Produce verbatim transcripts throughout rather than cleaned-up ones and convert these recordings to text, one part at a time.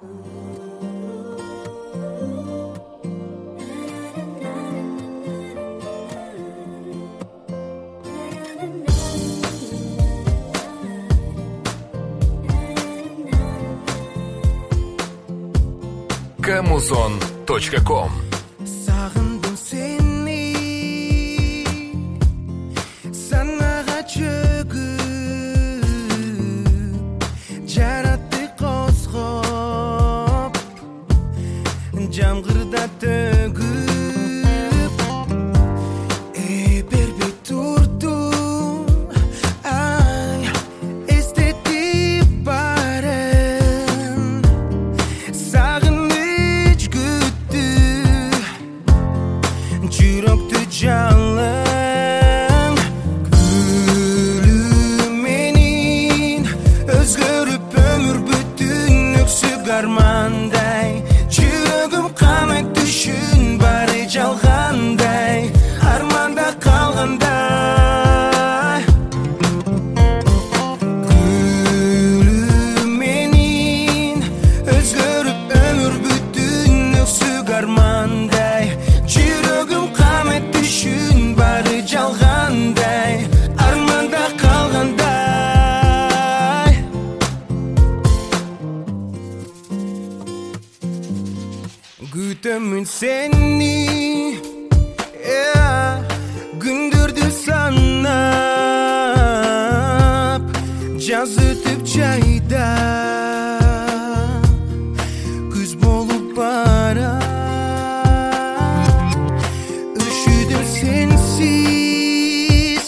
камузон точка ком. Сағындым сені, санаға чөгіп, жаратты қозғап, жамғырда төгіп, ей бербей тұрдым, ай, естетіп барын, сағыныш күтті, жүректі жалын, гүліменен өзгеріп өмір бүтін өксік армандай, жүрегім қамай түшін бары жалғандай, арманда қалғандай. Гүліменен өзгеріп өмір бүтін өксік армандай, жүрегім қамай түшін бары жалғандай, арманда қалғандай. Күтемін сені, yeah, күндерді санап, жаз өтіп жайда, күз болып бара, үшідім сенсіз,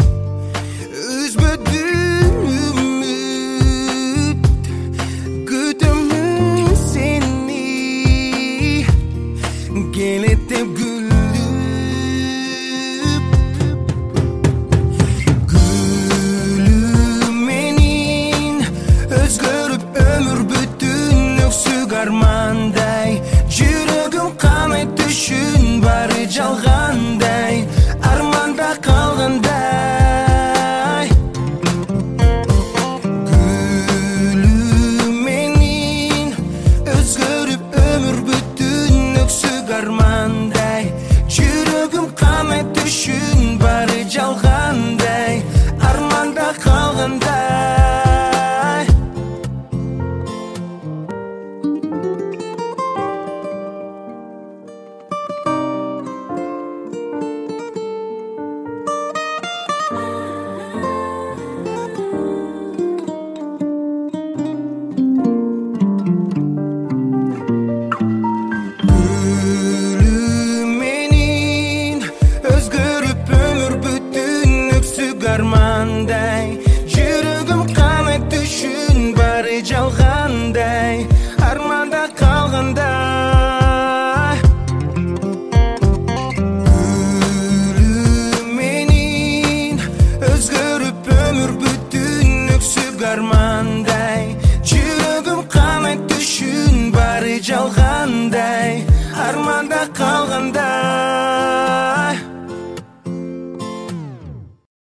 үзбедім үміт, күтемін сені, келетіп гүлдіп, гүліменен өзгеріп өмір бүтін өксік арман.